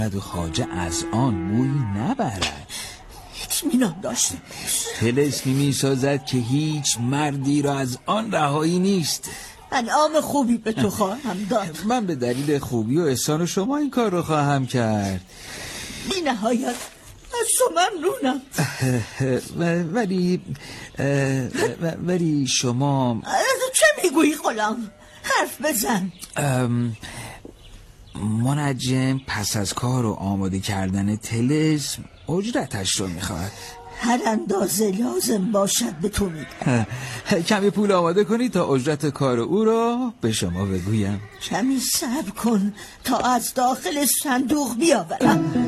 و خواجه از آن بویی نبرد. اطمینان داشته طلسمی میسازد که هیچ مردی را از آن رهایی نیست. انعام خوبی به تو خواهم داد. من به دلیل خوبی و احسان شما این کار رو خواهم کرد. بی نهایت از تو ممنونم. ولی شما چه میگویی غلام؟ حرف بزن. منجم پس از کار و آماده کردن طلسم اجرتش رو میخواد. هر اندازه لازم باشد به تو میدم. کمی پول آماده کنید تا اجرت کار او را به شما بگویم. کمی صبر کن تا از داخل صندوق بیاورم.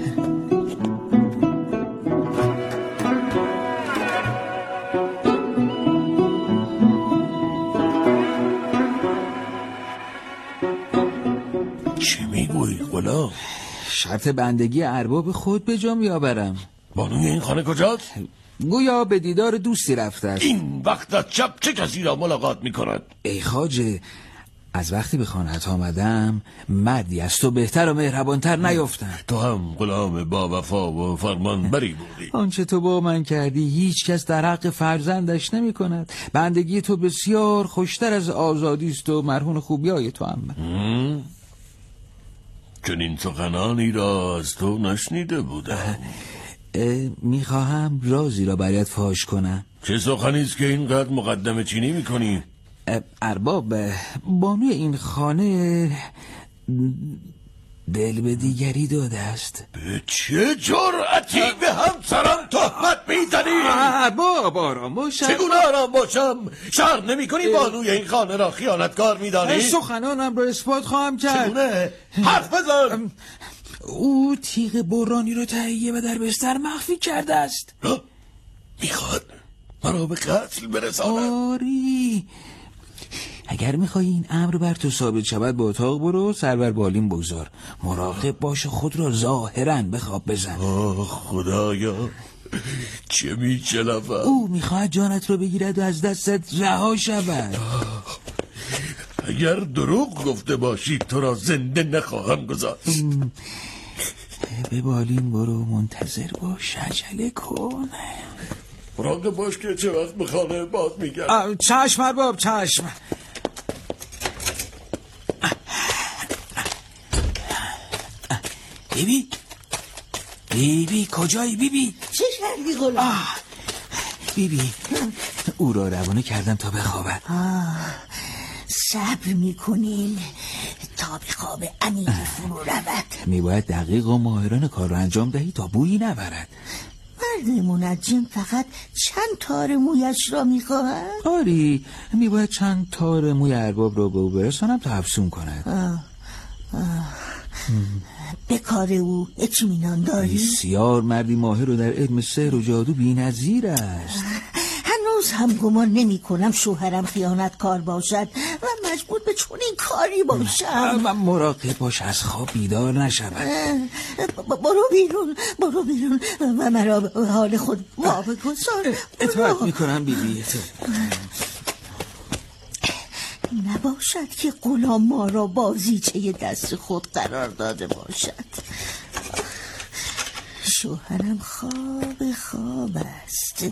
چی میگویی غلام؟ شرط بندگی ارباب خود به جا میآورم. بانوی این خانه کجاست؟ گویا به دیدار دوستی رفته است. این وقت از شب چه کسی را ملاقات میکند؟ ای خواجه، از وقتی به خانه‌ات آمدم مردی از تو بهتر و مهربانتر نیفتم. تو هم غلام با وفا و فرمان بری بودی. آنچه تو با من کردی هیچ کس در حق فرزندش نمی کند. بندگی تو بسیار خوشتر از آزادی است و مرهون خوبیای تو هم. چنین سخنانی را از تو نشنیده بودم. میخواهم رازی را برایت فاش کنم. چه سخنی است که اینقدر مقدمه چینی میکنی؟ ارباب، بانوی این خانه دل به دیگری داده است. به چه جرأتی به همسرم تهمت میزنی؟ ارباب آرام باشم. چگونه آرام باشم؟ شرم نمی کنی بانوی این خانه را خیانتکار میدانی؟ سخنانم را اثبات خواهم کرد. چگونه؟ حرف بزن. او تیغ برانی را تهیه و در بستر مخفی کرده است. میخواد مرا به قتل برساند؟ آری، اگر میخوایی این امر بر تو ثابت شود به اتاق برو، سر بر بالین بگذار، مراقب باش خود را ظاهرا به خواب بزن. خدایا چه میچلفم. او میخواهد جانت رو بگیرد و از دستت رها شود. اگر دروغ گفته باشی تو را زنده نخواهم گذاشت. به بالین برو، منتظر باش، عجله کن. مراقب باش که چه وقت به خانه باز میگرد. چشم ارباب، چشم. بیبی کجایی بیبی؟ چه کردی غلام؟ بیبی او را روانه کردم تا بخوابد. صبر میکنیم تا به خواب عمیقی فرو رود. میباید دقیق و ماهرانه کار را انجام دهی تا بویی نبرد. مرد منجم فقط چند تار مویش را میخواهد؟ آری، میباید چند تار موی ارباب را به او برسانم تا افزون کند. به کار او اطمینان داری؟ بسیار مردی ماهر و در علم سحر و جادو بی‌نظیر است. هنوز هم گمان نمی کنم شوهرم خیانتکار باشد و مجبور به چنین کاری باشم. من مراقب باش از خواب بیدار نشود. برو بیرون و مرا به حال خود واگذار. اطاعت میکنم بیبی. نباشد که غلام ما را بازیچه دست خود قرار داده باشد. شوهرم خواب است.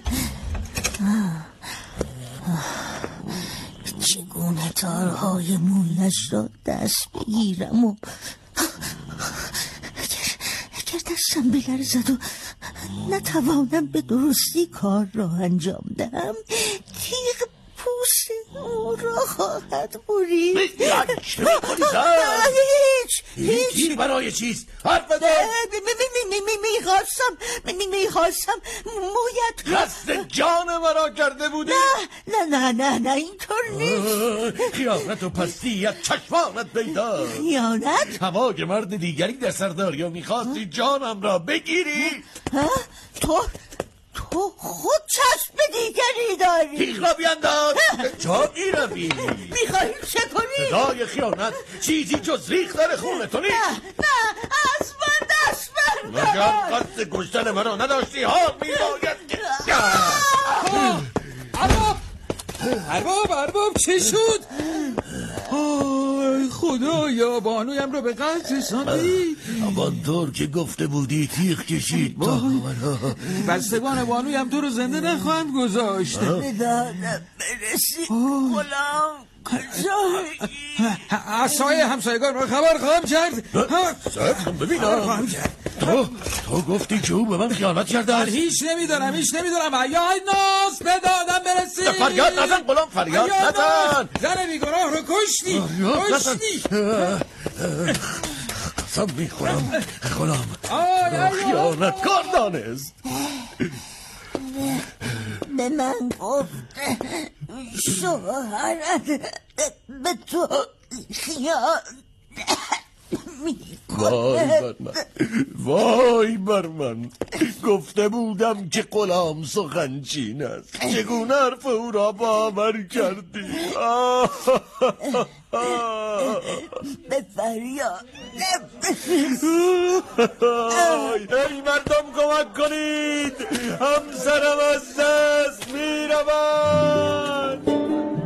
چگونه تارهای مویش را دست بگیرم و اگر دستم بلرزد و نتوانم به درستی کار را انجام دهم، تیغ پوست او را خواهد برید. چه میکنی زن؟ هیچ برای چیست؟ حرف بزن. میخواستم مویت قصد جان مرا کرده بودی؟ نه اینطور نیست. خیانت و پستی از چشمانت پیدا. خیانت؟ هوای مرد دیگری در سرداریا میخواستی جانم را بگیری؟ تو خود چشم دیگری داری. تیغ را بینداز. جا میروی. میخواهی چه کنی؟ صدای خیانت چیزی جز ریختن خون تو نیست. نه از من دست بردار. مگر قصد کشتن مرا نداشتی؟ حال میباید که ارباب چه شد؟ ای خدایا، بانویم رو به قتل رساندی. همانطور که گفته بودی تیغ کشید تا بستگان بانویم تو رو زنده نخواهند گذاشت. به دادم برسی غلام، کجایی؟ عصای همسایگان رو خبر خواهم کرد. صبر ببینم. تو گفتی که او به من خیانت کرده است. هیچ نمیدارم. یا ناس، به دادم برسی. فریاد نزن غلام، فریاد نزن. زن بیگناه رو کشتی. قسم میخورم غلام، خیانتکار دانست. به من گفت شوهرت به تو خیانت میکنه. وای بر من، گفته بودم که غلام سخنچین است. چگونه حرف او را باور کردی؟ به فریاد ای مردم کمک کنید، همسرم از دست میرود.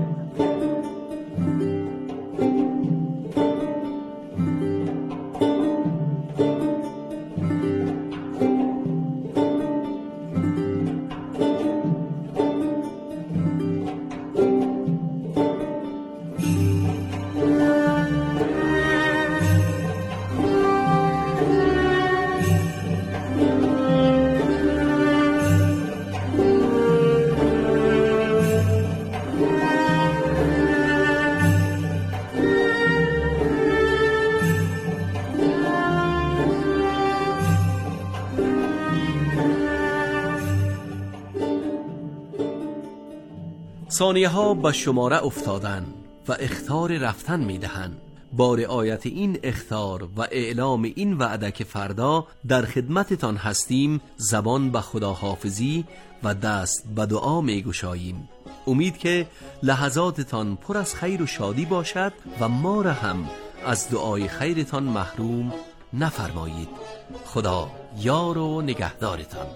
ثانیه ها به شماره افتادن و اخطار رفتن می دهن. با رعایت این اخطار و اعلام این وعده که فردا در خدمتتان هستیم، زبان به خداحافظی و دست به دعا می گشاییم. امید که لحظاتتان پر از خیر و شادی باشد و ما را هم از دعای خیرتان محروم نفرمایید. خدا یار و نگهدارتان.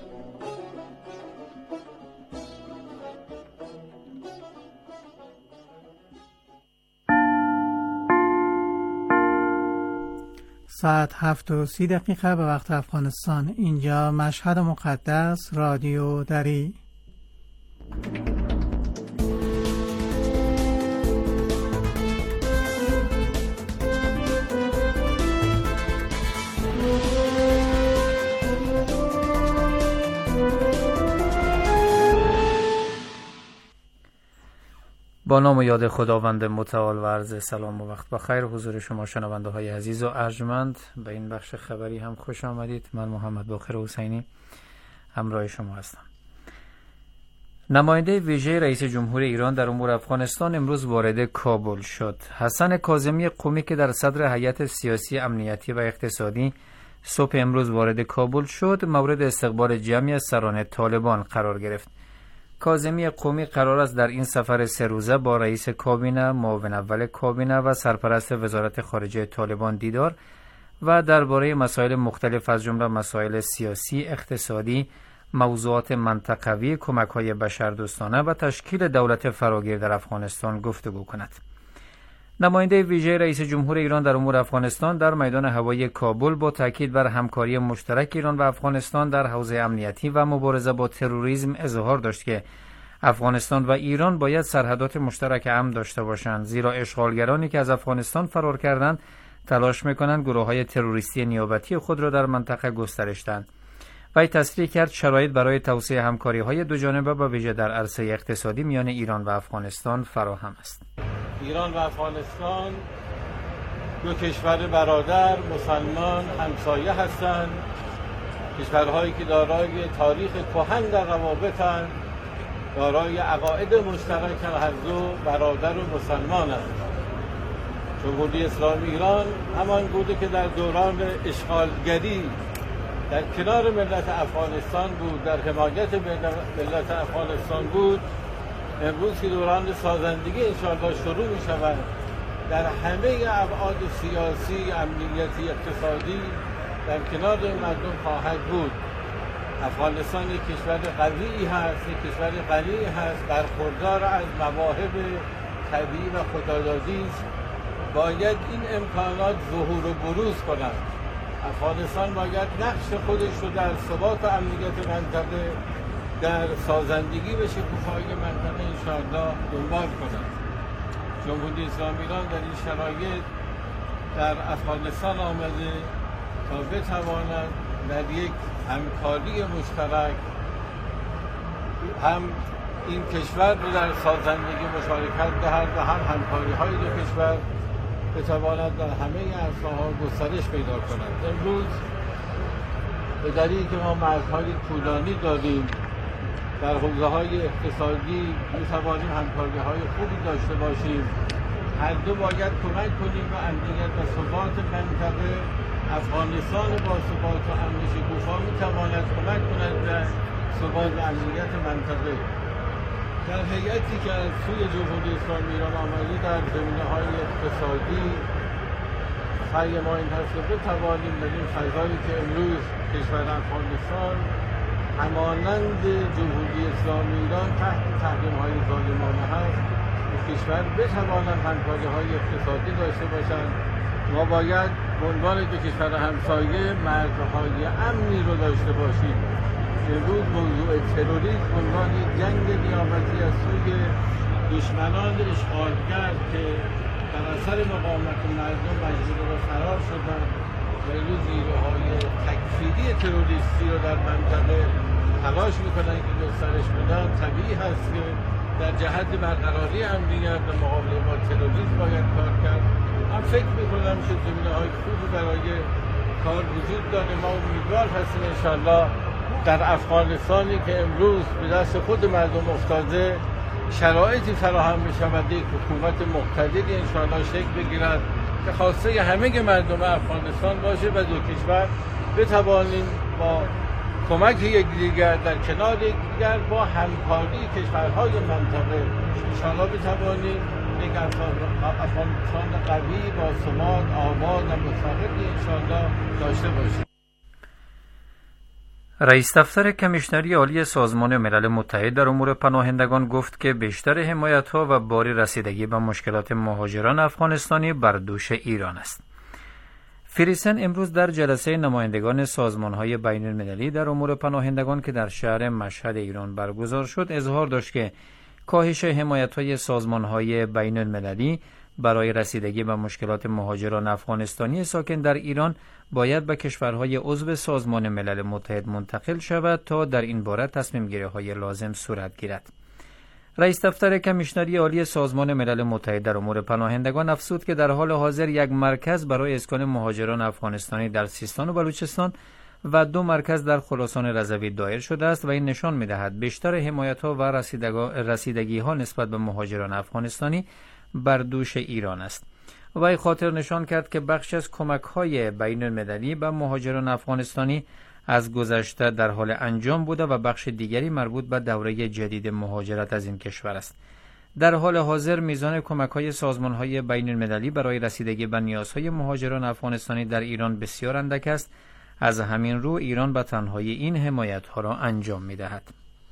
ساعت 7:30 به وقت افغانستان. اینجا مشهد مقدس، رادیو دری. با نام و یاد خداوند متعال و عرض سلام و وقت بخیر حضور شما شنونده های عزیز و ارجمند. به این بخش خبری هم خوش آمدید. من محمد باقر حسینی همراه شما هستم. نماینده ویژه رئیس جمهور ایران در امور افغانستان امروز وارد کابل شد. حسن کاظمی قمی که در صدر هیئت سیاسی، امنیتی و اقتصادی صبح امروز وارد کابل شد، مورد استقبال جمعی از سران طالبان قرار گرفت. کاظمی قمی قرار است در این سفر 3 روزه با رئیس کابینه، معاون اول کابینه و سرپرست وزارت خارجه طالبان دیدار و درباره مسائل مختلف از جمله مسائل سیاسی، اقتصادی، موضوعات منطقوی، کمک‌های بشردوستانه و تشکیل دولت فراگیر در افغانستان گفتگو کند. نماینده ویژه رئیس جمهور ایران در امور افغانستان در میدان هوایی کابل با تاکید بر همکاری مشترک ایران و افغانستان در حوزه امنیتی و مبارزه با تروریسم اظهار داشت که افغانستان و ایران باید سرحدات مشترک امن داشته باشند، زیرا اشغالگرانی که از افغانستان فرار کردند تلاش می‌کنند گروه‌های تروریستی نیابتی خود را در منطقه گسترش دهند. وی تصریح کرد شرایط برای توسعه همکاری‌های دوجانبه و ویژه در عرصه اقتصادی میان ایران و افغانستان فراهم است. ایران و افغانستان دو کشور برادر مسلمان همسایه هستند، کشورهایی که دارای تاریخ کهن در روابطند، دارای عقاید مشترک هر دو برادر و مسلمانند. جمهوری اسلامی ایران همان بوده که در دوران اشغالگری در کنار ملت افغانستان بود، در حمایت ملت افغانستان بود. امروز که دوران سازندگی انشاءالله شروع می شود، در همه ابعاد سیاسی، امنیتی، اقتصادی در کنار مردم خواهد بود. افغانستان یک کشور قوی هست، یک کشور غنی هست، برخوردار از مواهب طبیعی و خدادادی است باید این امکانات ظهور و بروز کنند. افغانستان باید نقش خودش رو در ثبات و امنیت منطقه، در سازندگی به شکوفایی منطقه انشاءالله دنبال کند. جمهوری اسلامی ایران در این شرایط در افغانستان آمده تا بتواند در یک همکاری مشترک هم این کشور رو در سازندگی مشارکت دهد و هم همکاری های دو کشور بتواند در همه عرصه‌ها گسترش پیدا کند. امروز به دلیلی که ما مرزهای طولانی داریم، در حوزه‌های اقتصادی می‌توانیم همکاری‌های خوبی داشته باشیم. هر دو باید کمک کنیم و امنیت و ثبات منطقه. افغانستان با ثبات و امن شکوفا می‌تواند کمک کند به ثبات و امنیت منطقه. در هیئتی که از سوی جمهوری اسلامی ایران آمده در زمینه‌های اقتصادی سعی ما این هست که بتوانیم در این فضایی که امروز کشور افغانستان همانند جمهوری اسلامی ایران تحت تحریم‌های ظالمانه هست، کشور بتوانند همکاری‌های اقتصادی داشته باشند. ما باید به عنوان دو کشور همسایه مرزهای امنی رو داشته باشیم. امروز موضوع تروریسم به عنوان جنگ نیابتی از سوی دشمنان اشغالگر که در اثر مقاومت مردم مجبور به فرار شدند و امروز نیروهای تکفیری تروریستی رو در منطقه تلاش میکنند که گسترش بدن، طبیعی هست که در جهت برقراری امنیت و مقابله با تروریسم باید کار کرد. من فکر میکنم که زمینه‌های خوبی برای کار وجود داره. ما امیدوار هستیم انشاءالله در افغانستانی که امروز به دست خود مردم افتاده شرایطی فراهم بشود، یک حکومت مقتدری انشاءالله شکل بگیرد که خواسته همه مردم افغانستان باشه و دو کشور بتوانیم با کمک یکدیگر در کنار یکدیگر با همکاری کشورهای منطقه انشاءالله بتوانیم یک افغانستان قوی با ثبات، آباد و مستقلی انشاءالله داشته باشیم. رئیس دفتر کمیشنری عالی سازمان ملل متحد در امور پناهندگان گفت که بیشتر حمایت‌ها و بار رسیدگی به مشکلات مهاجران افغانستانی بر دوش ایران است. فریسن امروز در جلسه نمایندگان سازمان‌های بین‌المللی در امور پناهندگان که در شهر مشهد ایران برگزار شد اظهار داشت که کاهش حمایت‌های سازمان‌های بین‌المللی برای رسیدگی به مشکلات مهاجران افغانستانی ساکن در ایران باید به کشورهای عضو سازمان ملل متحد منتقل شود تا در این باره تصمیم گیری‌های لازم صورت گیرد. رئیس دفتر کمیشنری عالی سازمان ملل متحد در امور پناهندگان افزود که در حال حاضر یک مرکز برای اسکان مهاجران افغانستانی در سیستان و بلوچستان و 2 مرکز در خراسان رضوی دایر شده است و این نشان می‌دهد بیشتر حمایت‌ها و رسیدگی‌ها نسبت به مهاجران افغانستانی بر دوش ایران است. وی خاطر نشان کرد که بخش از کمک‌های بین‌المللی به مهاجران افغانستانی از گذشته در حال انجام بوده و بخش دیگری مربوط به دوره جدید مهاجرت از این کشور است. در حال حاضر میزان کمک‌های سازمان‌های بین‌المللی برای رسیدگی به نیازهای مهاجران افغانستانی در ایران بسیار اندک است. از همین رو ایران به تنهایی این حمایت‌ها را انجام می‌دهد.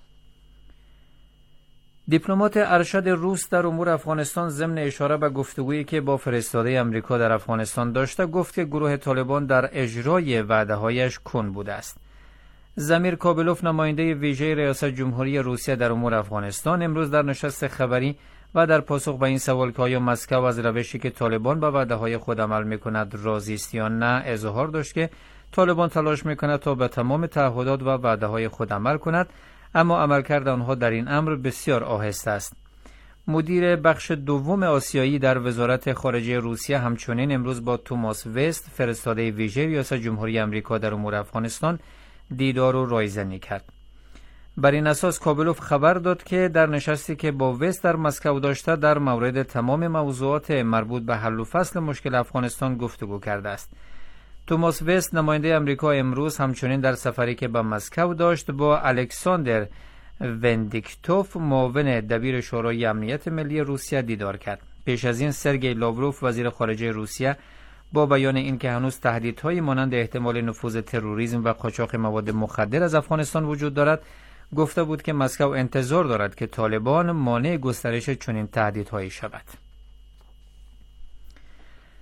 دیپلمات ارشد روس در امور افغانستان ضمن اشاره به گفتگویی که با فرستاده آمریکا در افغانستان داشته گفت که گروه طالبان در اجرای وعده‌هایش کند بوده است. زمیر کابلوف نماینده ویژه ریاست جمهوری روسیه در امور افغانستان امروز در نشست خبری و در پاسخ به این سوال که آیا مسکو از روشی که طالبان به وعده‌های خود عمل می‌کند راضی است یا نه اظهار داشت که طالبان تلاش می‌کند تا به تمام تعهدات و وعده‌های خود عمل کند، اما عملکرد آنها در این امر بسیار آهسته است. مدیر بخش دوم آسیایی در وزارت خارجه روسیه همچنین امروز با توماس وست فرستاده ویژه ریاست جمهوری آمریکا در امور افغانستان دیدار و رایزنی کرد. بر این اساس کابلوف خبر داد که در نشستی که با وست در مسکو داشته در مورد تمام موضوعات مربوط به حل و فصل مشکل افغانستان گفتگو کرده است. توماس وست نماینده آمریکا امروز همچنین در سفری که به مسکو داشت با الکساندر وندیکتوف معاون دبیر شورای امنیت ملی روسیه دیدار کرد. پیش از این سرگئی لاوروف وزیر خارجه روسیه با بیان اینکه هنوز تهدیدهایی مانند احتمال نفوذ تروریسم و قاچاق مواد مخدر از افغانستان وجود دارد گفته بود که مسکو انتظار دارد که طالبان مانع گسترش چنین تهدیدهایی شود.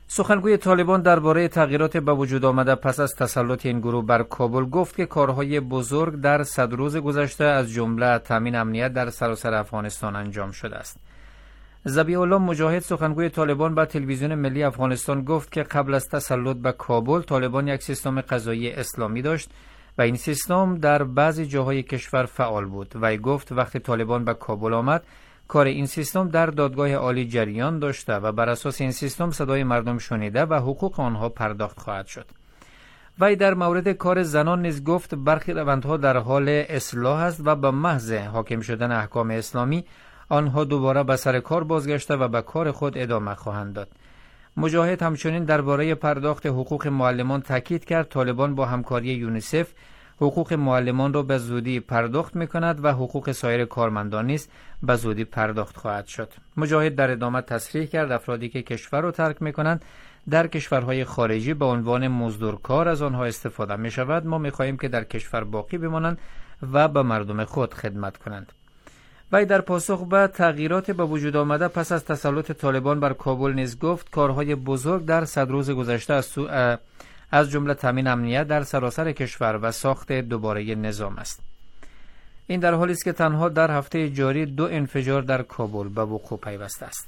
سخنگوی طالبان درباره تغییرات به وجود آمده پس از تسلط این گروه بر کابل گفت که کارهای بزرگ در 100 روز گذشته از جمله تامین امنیت در سراسر افغانستان انجام شده است. ذبیح الله مجاهد سخنگوی طالبان به تلویزیون ملی افغانستان گفت که قبل از تسلط به کابل طالبان یک سیستم قضایی اسلامی داشت و این سیستم در بعضی جاهای کشور فعال بود. وی گفت وقتی طالبان به کابل آمد کار این سیستم در دادگاه عالی جریان داشته و بر اساس این سیستم صدای مردم شنیده و حقوق آنها پرداخت خواهد شد. وی در مورد کار زنان نیز گفت برخی روندها در حال اصلاح است و به محض حاکم شدن احکام اسلامی آنها دوباره به سر کار بازگشته و به کار خود ادامه خواهند داد. مجاهد همچنین درباره پرداخت حقوق معلمان تاکید کرد طالبان با همکاری یونیسف حقوق معلمان را به زودی پرداخت می‌کند و حقوق سایر کارمندان نیز به زودی پرداخت خواهد شد. مجاهد در ادامه تصریح کرد افرادی که کشور را ترک می‌کنند در کشورهای خارجی به عنوان مزدورکار از آنها استفاده می‌شود. ما می‌خواهیم که در کشور باقی بمانند و به مردم خود خدمت کنند. وی در پاسخ به تغییرات به وجود آمده پس از تسلط طالبان بر کابل نیز گفت کارهای بزرگ در 100 روز گذشته از جمله تامین امنیت در سراسر کشور و ساخت دوباره نظام است. این در حالی است که تنها در هفته جاری 2 انفجار در کابل به وقوع پیوسته است.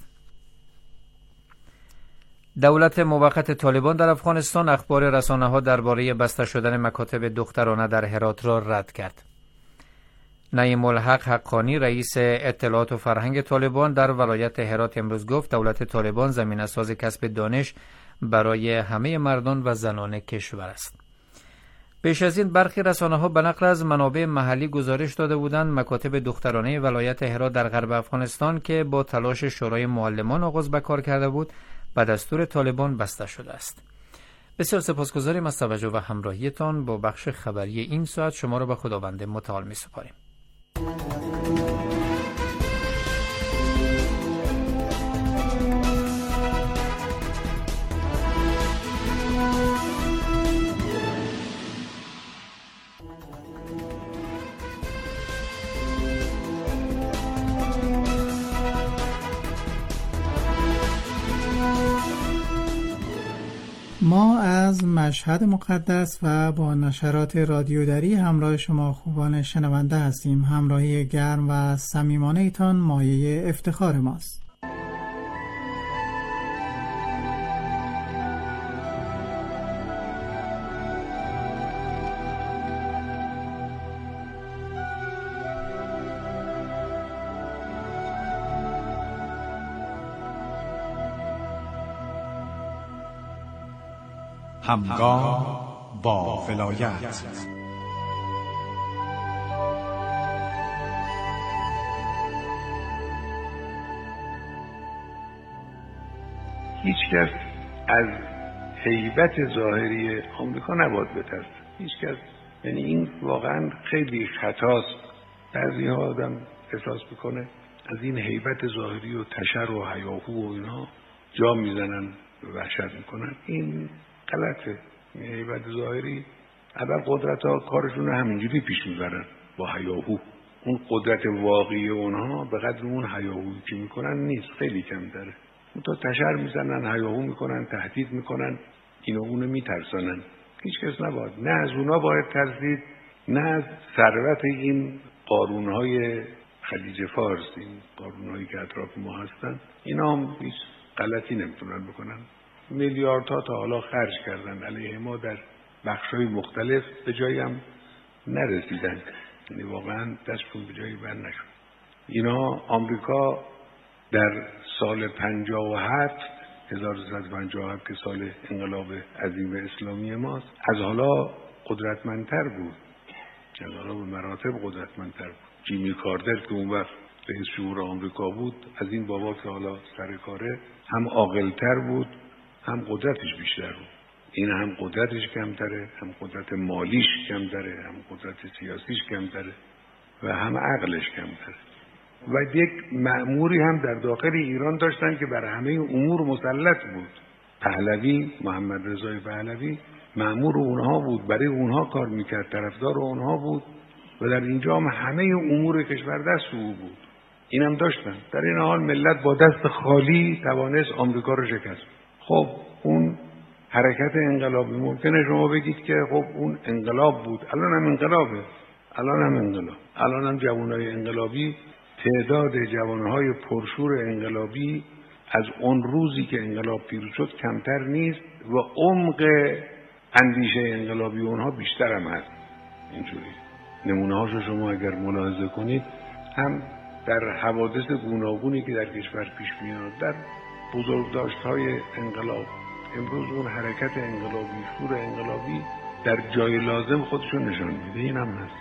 دولت موقت طالبان در افغانستان اخبار رسانه‌ها درباره بسته شدن مکاتب دخترانه در هرات را رد کرد. نعیم الحق حقانی رئیس اطلاعات و فرهنگ طالبان در ولایت هرات امروز گفت دولت طالبان زمینه ساز کسب دانش برای همه مردان و زنان کشور است. پیش از این برخی رسانه‌ها به نقل از منابع محلی گزارش داده بودند مکاتب دخترانه ولایت هرات در غرب افغانستان که با تلاش شورای معلمان آغاز به کار کرده بود به دستور طالبان بسته شده است. بسیار سپاسگزاریم از توجه و همراهیتان با بخش خبری این ساعت. شما را به خداوند متعال می‌سپاریم. ما از مشهد مقدس و با نشرات رادیودری همراه شما خوبان شنونده هستیم. همراهی گرم و صمیمانه ایتان مایه افتخار ماست. همگام با ولایت. هیچ کس از هیبت ظاهری آمریکا نباید بترسه. هیچ کس، یعنی این واقعا خیلی خطاست. بعضی ها آدم احساس بکنه از این هیبت ظاهری و تشر و هیاهو و اینا جا میزنن و وحشت میکنن. این غلطه. هیبت ظاهری اول قدرت ها کارشون همینجوری پیش میبرن با هیاهو. اون قدرت واقعی اونها به قدر اون هیاهویی که میکنن نیست، خیلی کم داره. اون تا تشر میزنن، هیاهو میکنن، تهدید میکنن، اینو اونو میترسانن. هیچ کس نباید، نه از اونا باید ترسید، نه از ثروت این قارونهای خلیج فارس، این قارونهایی که اطراف ما هستن. اینا هم هیچ غلطی نمیتونن بکنن. میلیاردها تا حالا خرج کردن علیه ما در بخش‌های مختلف، به جایی هم نرسیدن. یعنی واقعا دستشون به جایی بر نشد. اینا آمریکا در سال 1357 که سال انقلاب عظیم اسلامی ماست، از حالا قدرتمندتر بود. از حالا به مراتب قدرتمندتر بود. جیمی کارتر که اون وقت رئیس جمهور آمریکا بود، از این بابا که حالا سر کاره، هم عاقل‌تر بود، هم قدرتش بیشتر بود. این هم قدرتش کمتره، هم قدرت مالیش کمتره، هم قدرت سیاسیش کمتره و هم عقلش کمتره. و یک مأموری هم در داخل ایران داشتن که بر همه امور مسلط بود. پهلوی، محمد رضای پهلوی مأمور اونها بود، برای اونها کار میکرد، طرفدار اونها بود و در اینجا هم همه امور کشور دست او بود. اینم داشتن. در این حال ملت با دست خالی توانست آمریکا رو شکست. خب اون حرکت انقلابی ممکنه شما بگید که خب اون انقلاب بود، الان هم انقلابه، الان هم جوانهای انقلابی، تعداد جوانهای پرشور انقلابی از اون روزی که انقلاب پیروز شد کمتر نیست و عمق اندیشه انقلابی اونها بیشتر هم هست. اینجوری نمونه هاشو شما اگر ملاحظه کنید هم در حوادث گوناگونی که در کشور پیش میاد، در بزرگداشت‌های انقلاب، امروز اون حرکت انقلابی، شور انقلابی در جای لازم خودشون نشان میده. این هم هست.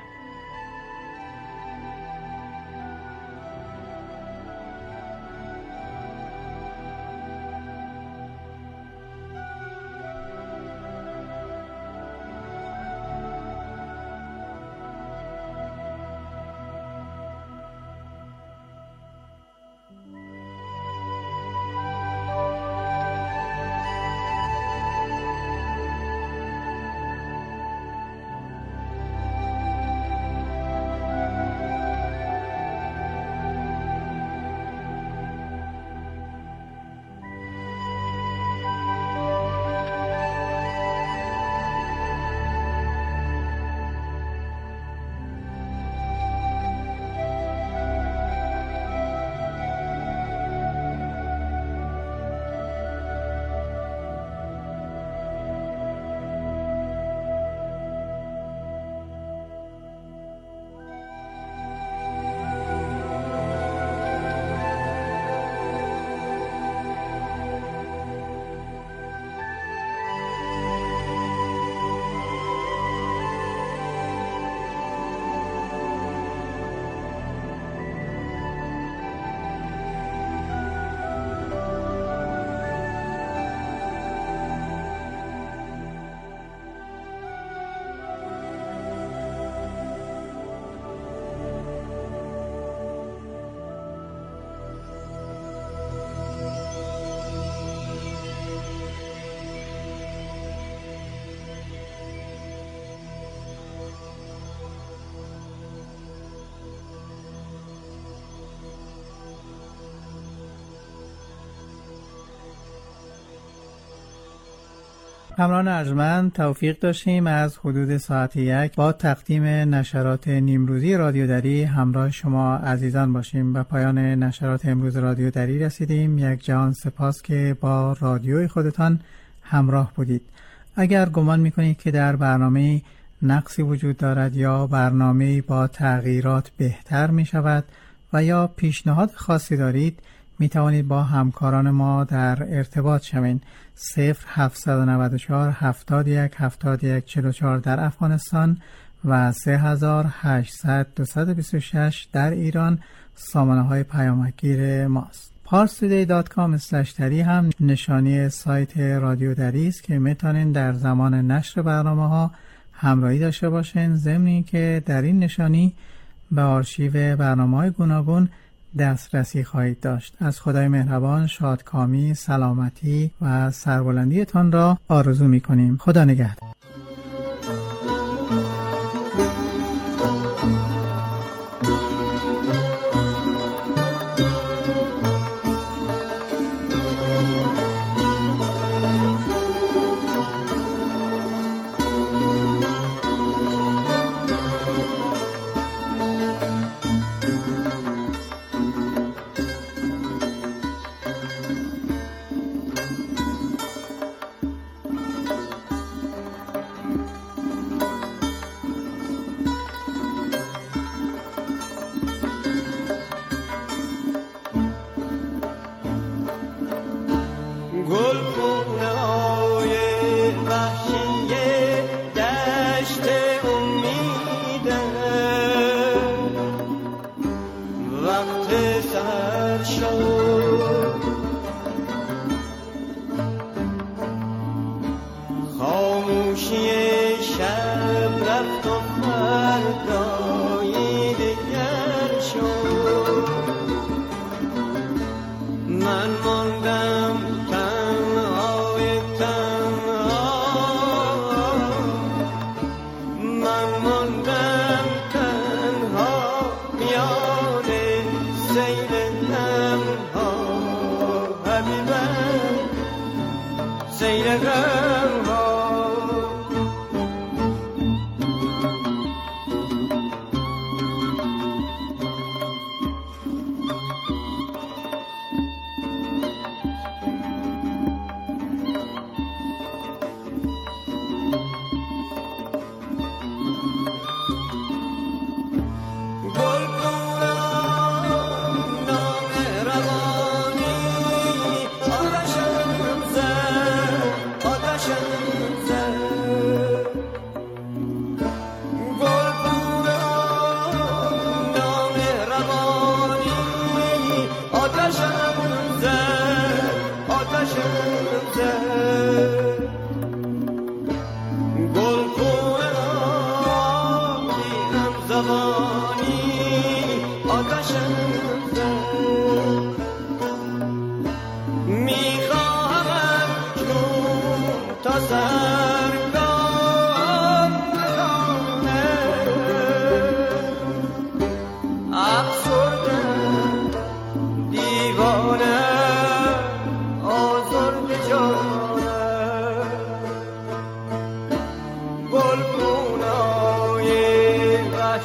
همراهان ارجمند، توفیق داشتیم از حدود ساعت 1 با تقدیم نشرات نیمروزی رادیو دری همراه شما عزیزان باشیم. به پایان نشرات امروز رادیو دری رسیدیم. یک جهان سپاس که با رادیوی خودتان همراه بودید. اگر گمان میکنید که در برنامه نقصی وجود دارد یا برنامه با تغییرات بهتر می شود و یا پیشنهاد خاصی دارید، می توانید با همکاران ما در ارتباط شوید. 0794 71 71 44 در افغانستان و 3800 226 در ایران سامانه های پیامکگیر ماست. parstoday.com/dari هم نشانی سایت رادیو دری است که میتونید در زمان نشر برنامه ها همراهی داشته باشین، ضمن اینکه در این نشانی به آرشیو برنامه‌های گوناگون دسترسی خواهید داشت. از خدای مهربان شادکامی، سلامتی و سربلندیتان را آرزو می‌کنیم. خدا نگهدار.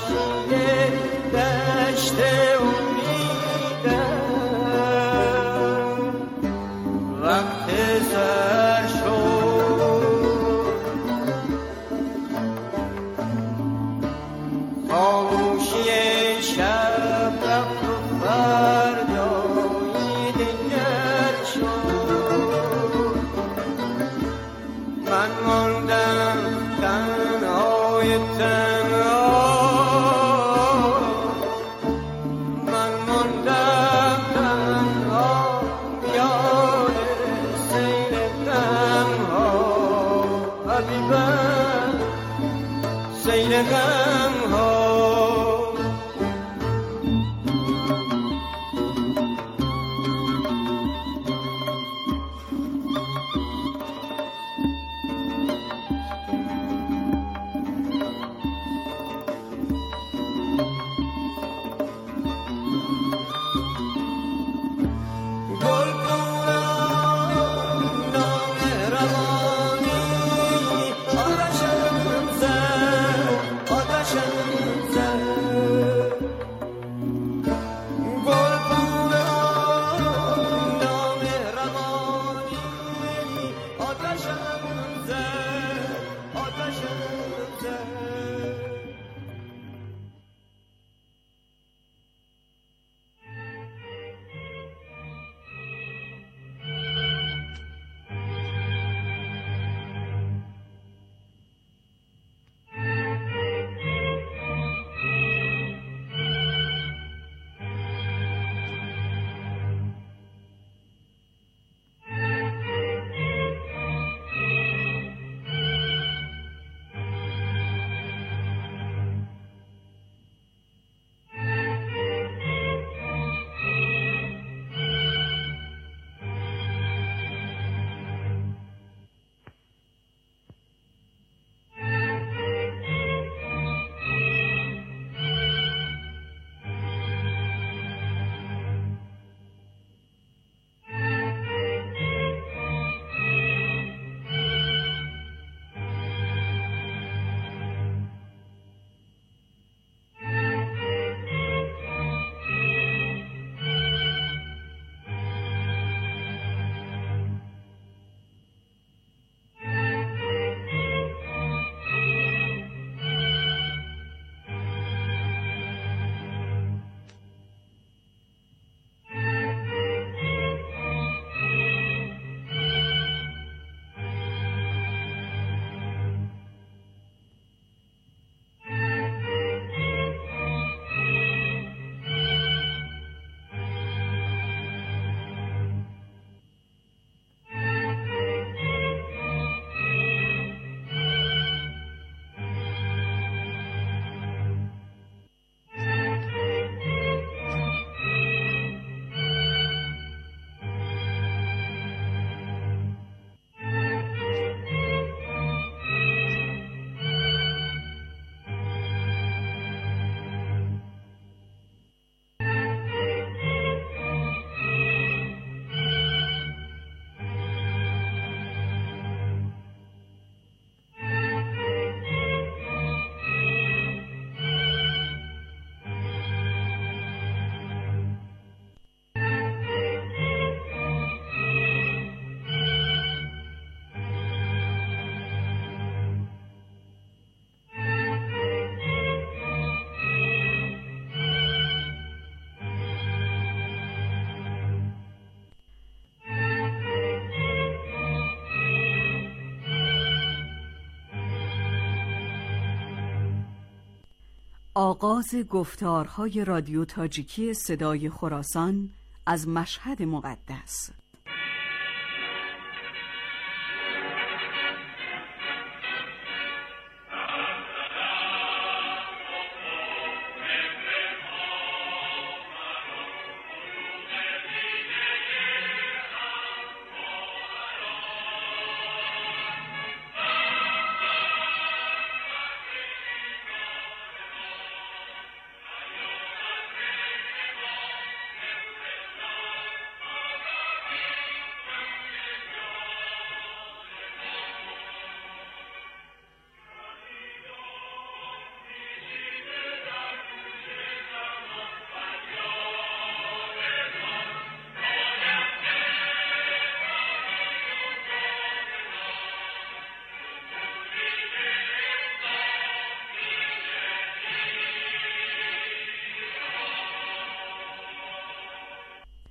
آغاز گفتارهای رادیو تاجیکی صدای خراسان از مشهد مقدس.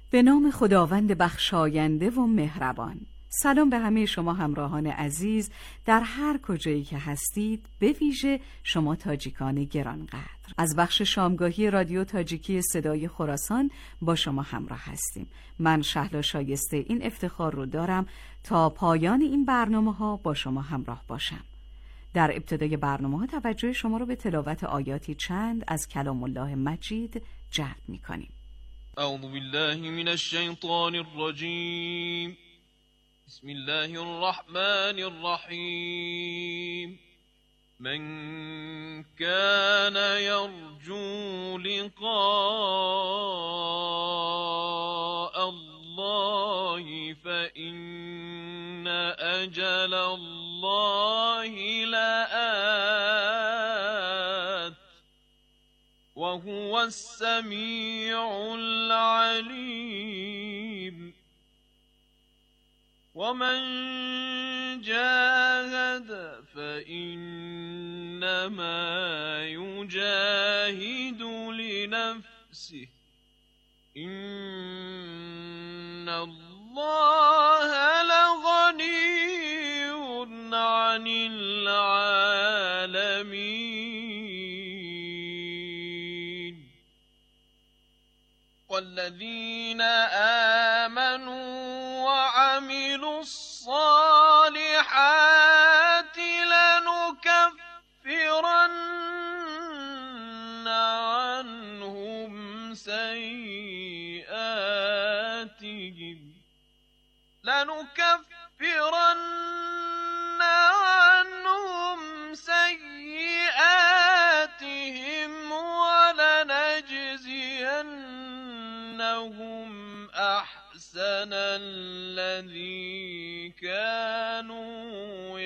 به نام خداوند بخشاینده و مهربان. سلام به همه شما همراهان عزیز در هر کجایی که هستید، به ویژه شما تاجیکان گرانقدر. از بخش شامگاهی رادیو تاجیکی صدای خراسان با شما همراه هستیم. من شهلا شایسته این افتخار رو دارم تا پایان این برنامه ها با شما همراه باشم. در ابتدای برنامه ها توجه شما رو به تلاوت آیاتی چند از کلام الله مجید جلب می کنیم. اعوذ بالله من الشیطان الرجیم. بسم الله الرحمن الرحیم. من كان يرجو لقاء الله فإن أجل الله لآت وهو السميع العليم. ومن جاهد فإنما يجاهد لنفسه إن الله لغني عن العالمين. والذين آمنوا وعملوا الصالحات لنكفرن عنهم سيئاتهم ولنجزينهم أحسن الذي كانوا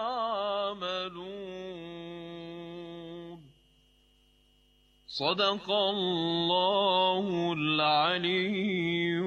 يعملون. صدق الله العلي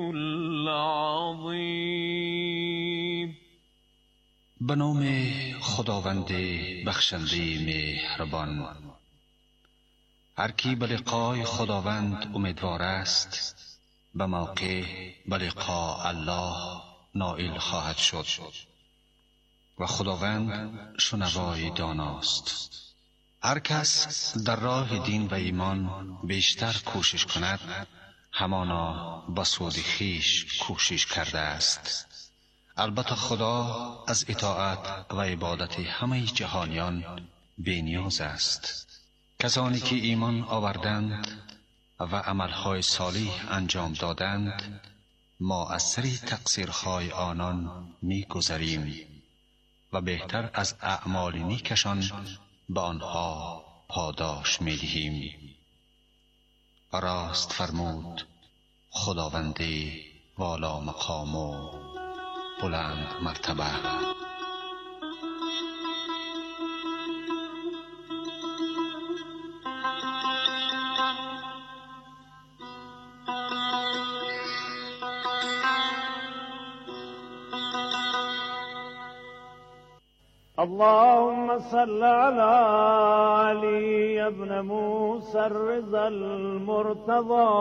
العظيم. به نام خداوند بخشنده مهربان. هر کی به لقای خداوند امیدوار است به موقع به لقاء الله نائل خواهد شد و خداوند شنوای داناست. هر کس در راه دین و ایمان بیشتر کوشش کند، همانا به سود خویش کوشش کرده است. البته خدا از اطاعت و عبادت همه جهانیان بی‌نیاز است. کسانی که ایمان آوردند و عملهای صالح انجام دادند، ما از سر تقصیرهای آنان می‌گذریم و بهتر از اعمال نیکشان به آنها پاداش می‌دهیم. راست فرمود خداوند والا مقام و بلند مرتبه. اللهم صل على علي ابن موسى الرضا المرتضى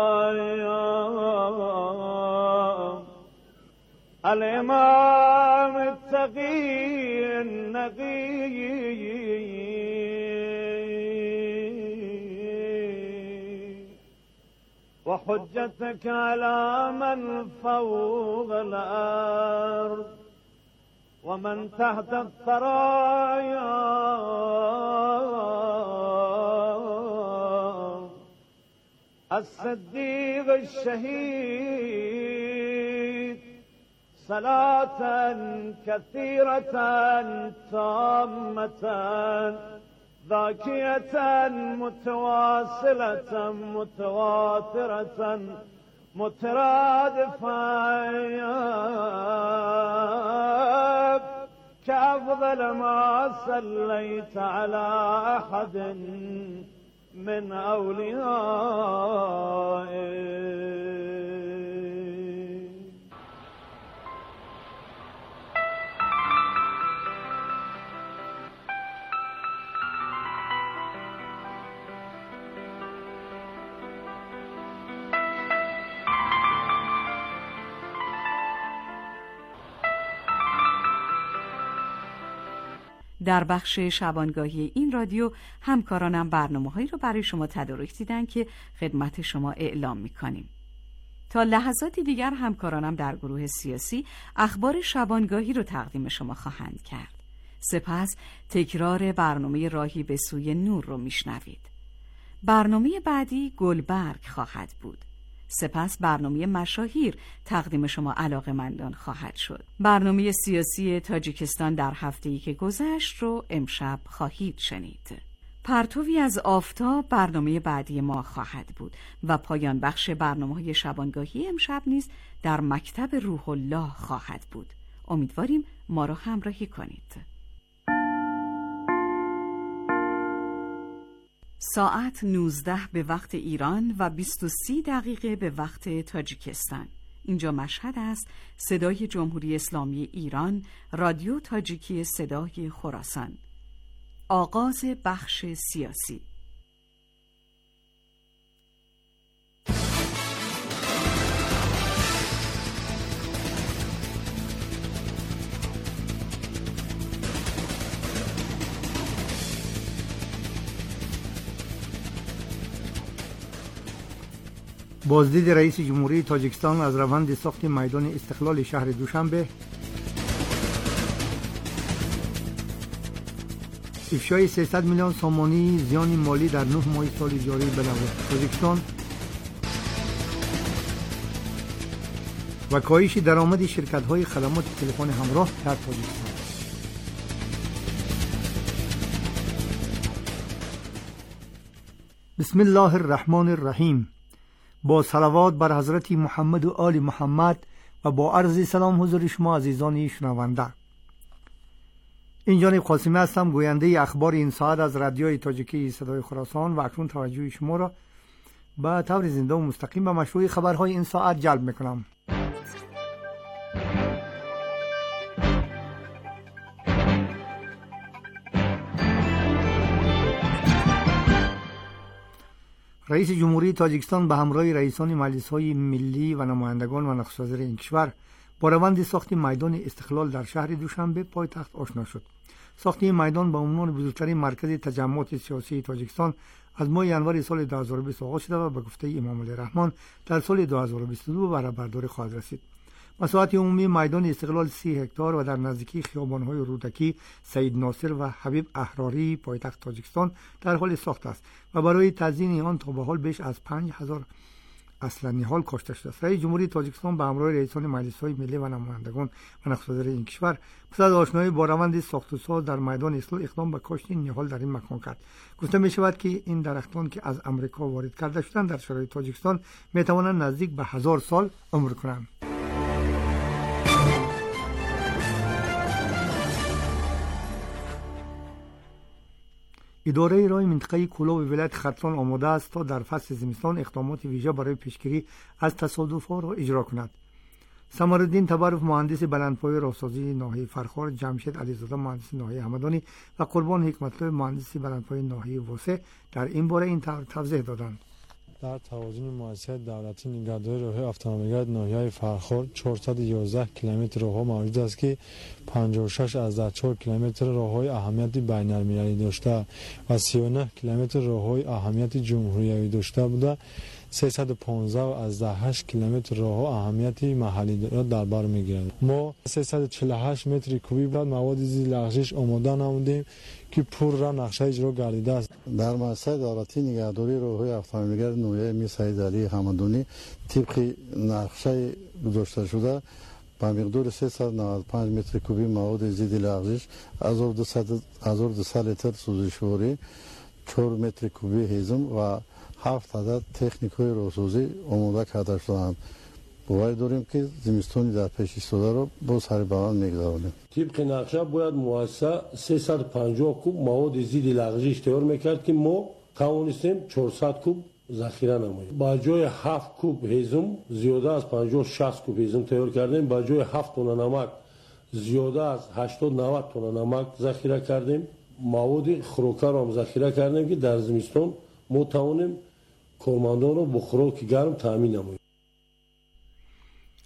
الإمام التقي النقي وحجتك على من فوق الأرض ومن تحت الثرايا الصديق الشهيد صلاة كثيرة تامة ذاكية متواصلة متواترة مترادفة كأفضل ما صليت على أحد من أوليائك. در بخش شبانگاهی این رادیو همکارانم برنامه‌هایی رو برای شما تدارک دیدن که خدمت شما اعلام می‌کنیم. تا لحظاتی دیگر همکارانم در گروه سیاسی اخبار شبانگاهی رو تقدیم شما خواهند کرد. سپس تکرار برنامه راهی به سوی نور رو میشنوید. برنامه بعدی گلبرگ خواهد بود. سپس برنامه مشاهیر تقدیم شما علاقه‌مندان خواهد شد. برنامه سیاسی تاجیکستان در هفته‌ای که گذشت رو امشب خواهید شنید. پرتوی از آفتاب برنامه بعدی ما خواهد بود و پایان بخش برنامه‌های شبانگاهی امشب نیز در مکتب روح الله خواهد بود. امیدواریم ما را همراهی کنید. ساعت 19 به وقت ایران و 23 دقیقه به وقت تاجیکستان. اینجا مشهد است. صدای جمهوری اسلامی ایران، رادیو تاجیکی صدای خراسان. آغاز بخش سیاسی. بازدید رئیس جمهوری تاجیکستان از روند ساخت میدان استقلال شهر دوشنبه، افشای 300 میلیون سومانی زیان مالی در 9 ماه سال جاری به تاجیکستان و کاهش درآمد شرکت‌های خدمات تلفن همراه در تاجیکستان. بسم الله الرحمن الرحیم. با صلوات بر حضرت محمد و آل محمد و با عرض سلام حضور شما عزیزان شنونده. این جانب قاسمی هستم، گوینده اخبار این ساعت از رادیوی تاجیکی صدای خراسان و اکنون توجه شما را به طور زنده و مستقیم به مشروع خبرهای این ساعت جلب میکنم. رئیس جمهوری تاجیکستان به همراه رئیسان مجلس‌های ملی و نمایندگان و نخست وزیر این کشور با روند ساخت میدان استقلال در شهر دوشنبه پایتخت آشنا شد. ساخت این میدان با عنوان بزرگترین مرکز تجمعات سیاسی تاجیکستان از ماه ینوار سال 2020 آغاز شده و به گفته امام علی رحمان در سال 2022 به برداری خواهد رسید. مساحت عمومی میدان استقلال 30 هکتار و در نزدیکی خیابان‌های رودکی، سید ناصر و حبیب احراری پایتخت تاجیکستان در حال ساخت است و برای تزیین آن تا به حال بیش از 5000 اصل نهال کاشته شده است. رئیس جمهوری تاجیکستان به همراه رئیسان مجلس‌های ملی و نمایندگان و نخست وزیر این کشور پس از آشنایی با روند ساخت و ساز در میدان استقلال اقدام به کاشت نهال در این مکان کرد. گفته می شود که این درختان که از آمریکا وارد کرده شدند در شرایط تاجیکستان می توانند نزدیک به 1000 سال عمر کنند. اداره رای منطقه کلوب ولایت خرطان آماده است تا در فصل زمستان اقدامات ویژه برای پیشگیری از تصادف‌ها را اجرا کند. سمرالدین تبارف مهندس بلندپایه راهسازی ناحیه فرخار، جمشید علیزاده مهندس ناحیه همدانی و قربان حکمت‌الله مهندس بلندپایه ناحیه واسه در این باره این توضیح دادند. در توازن مؤسسه دولتی نگهداری راه‌های اتومبیل‌گرد ناحیه فرخار 411 کیلومتر راه‌ها موجود است که 56 از 4 کیلومتر راه‌های اهمیت بین‌المللی داشته و 39 کیلومتر راه‌های اهمیت جمهوریوی داشته بوده. 315 از 8 کیلومتر راه اهمیت محلی را در بر میگیرد. ما 348 متر کوبی بعد مواد ضد لغزش آماده نمودیم که پر را نقشه اجرا گردیده است. در مؤسسه دولتی نگهداری راه‌های اتومبیل‌گرد ناحیه میر سید علی همدانی طبق نقشه گذاشته شده با مقدار 395 متر کوبی مواد ضد لغزش، 1200 لیتر سوزشواری، 4 متر کوبی هیزم و 7 عدد تکنیک‌های راهسازی آماده کرده شدند. باور داریم که زمستانی در پیش ایستاده را با سر بلند می‌گذرانیم. طبق نقشه باید مؤسسه 350 کوب مواد ضد لغزش تیار می‌کرد که ما توانستیم 400 کوب ذخیره نماییم. با جای 7 کوب هیزم زیاده از 50-60 کوب هیزم تیار کردیم. با جای 7 تن نمک زیاده از 80-90 تن نمک ذخیره کردیم. مواد خوراکه را هم ذخیره کردیم که در زمستان ما توانیم کارمندان را با خوراک گرم تامین نماییم.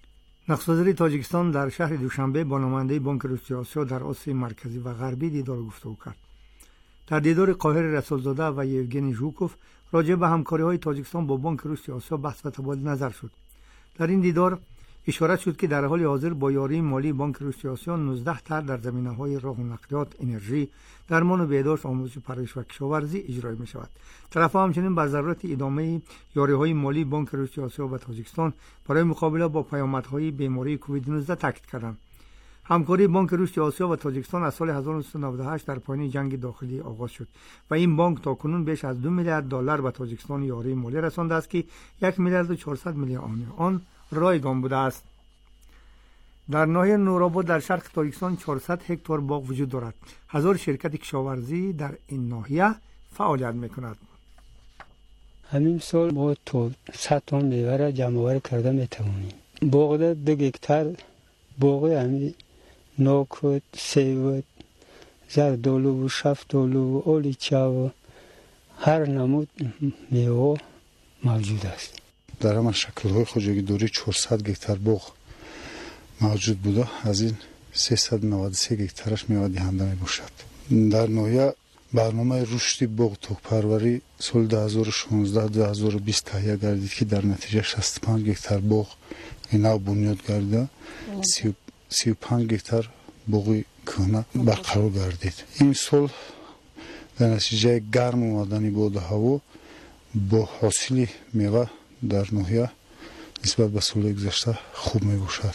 نخست تاجیکستان در شهر دوشنبه با نماینده بانک رشد آسیا در آسیای مرکزی و غربی دیدار و گفتگو کرد. در دیدار قاهره رسولزاده و یوگنی ژوکوف راجع به همکاری‌های تاجیکستان با بانک رشد آسیا بحث و تبادل نظر شد. در این دیدار اشاره شد که در حال حاضر با یاری مالی بانک رشد آسیا 19 طرح در زمینه‌های راه و نقلیات، انرژی، درمان و بهداشت، آموزش و پرورش و کشاورزی اجرا می‌شود. طرف‌ها همچنین بر ضرورت ادامه یاری‌های مالی بانک رشد آسیا و تاجیکستان برای مقابله با پیامدهای بیماری کووید 19 تاکید کردند. همکاری بانک رشد آسیا و تاجیکستان از سال 1998 در پایان جنگ داخلی آغاز شد و این بانک تاکنون بیش از 2 میلیارد دلار به تاجیکستان یاری مالی رسانده است که 1 میلیارد و 400 میلیون آن رایگان بوده است. در ناحیه نورآباد در شرق تاجیکستان 400 هکتار باغ وجود دارد. 1000 شرکت کشاورزی در این ناحیه فعالیت می‌کند. همین سال ما تو 100 تن میوه را جمع‌آوری کرده می‌توانیم. باغ 2 هکتار باغ همین نوکوت، سیوت، زردآلو و شفتالو و اولیچه و هر نمود میوه موجود است. در همان شکل‌های خودجویداری 400 هکتار باغ موجود بوده. از این 393 هکتارش میوه دهنده میباشد. در ناحیه برنامه رشد باغ تخم‌پروری سال 2016-2020 تهیه گردید که در نتیجه 65 هکتار باغ نو بنیاد گردیده، 35 هکتار باغ کهنه برقرار گردید. این سال در نتیجه گرم آمدن باد هوا با حاصل میوه در ناحیه نسبت به سال گذشته خوب میباشد.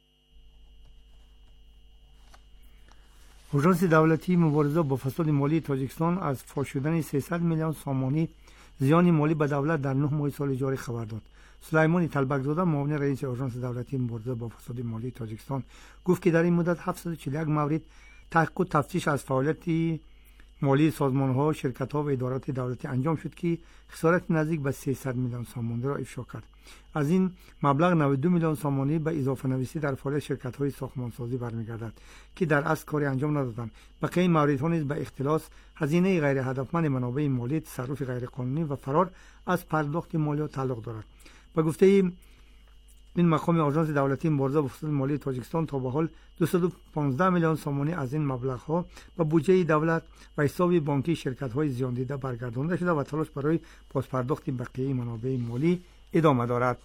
اژانس دولتی مبارزه با فساد مالی تاجیکستان از فاش شدن 300 میلیون سامانی زیان مالی به دولت در 9 ماه سال جاری خبر داد. سلیمان طلبک‌زاده معاون رئیس اژانس دولتی مبارزه با فساد مالی تاجیکستان گفت که در این مدت 741 مورد تحقیق و تفتیش از فعالیت مالی سازمان‌ها، شرکت‌ها و ادارات دولتی انجام شد که خسارت نزدیک به 300 میلیون سامانی را افشا کرد. از این مبلغ 92 میلیون سامانی به اضافه نویسی در فعالیت شرکت‌های ساختمانسازی برمیگردد که در اصل کاری انجام ندادند. بقیه موردها نیز به اختلاس، هزینه غیر هدفمند منابع مالی، تصرف غیرقانونی و فرار از پرداخت مالیات تعلق دارد. به گفته این مقام آژانس دولتی مبارزه با فساد مالی تاجیکستان تا به حال 215 میلیون سامانی از این مبلغ‌ها به بودجه دولت و حساب بانکی شرکت‌های زیان دیده برگردانده شده و تلاش برای بازپرداخت بقیه منابع مالی ادامه دارد.